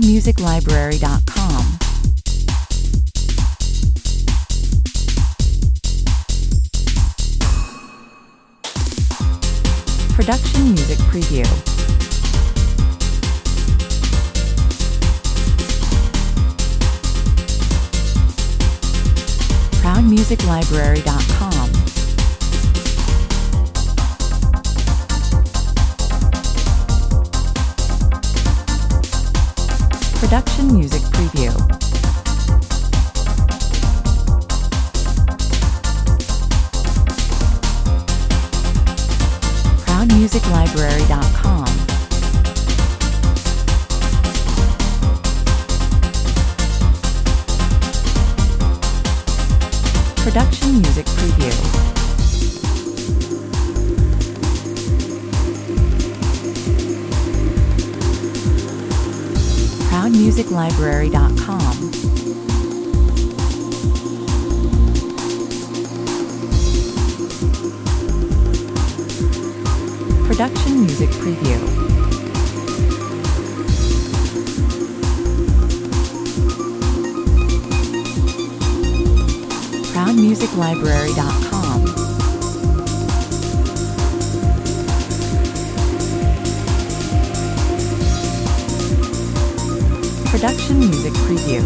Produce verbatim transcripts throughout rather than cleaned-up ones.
music library dot com. Production Music Preview. proud music library dot com. Production Music Preview. proud music library dot com. Production Music Preview. proud music library dot com. Production Music Preview. proud music library dot com. Production Music Preview.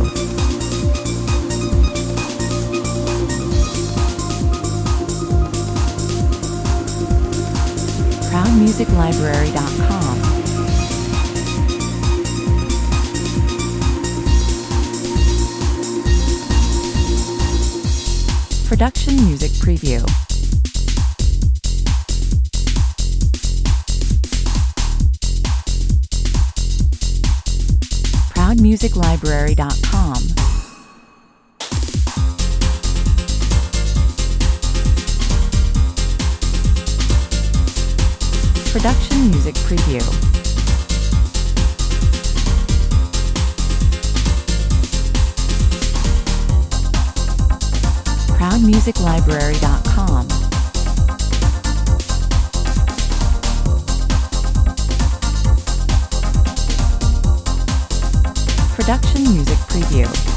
proud music library dot com. Production Music Preview. proud music library dot com. Production Music Preview. proud music library dot com. Production Music Preview.